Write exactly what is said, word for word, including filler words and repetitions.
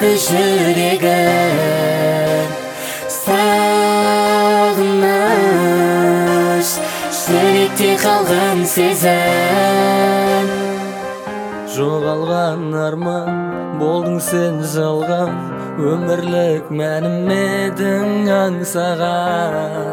сагынышты жүрегім. Сағыныш жүректе қалған сезім. Жоғалған арман, болдың сен жалған, өмірлік мәнім едің аңсаған.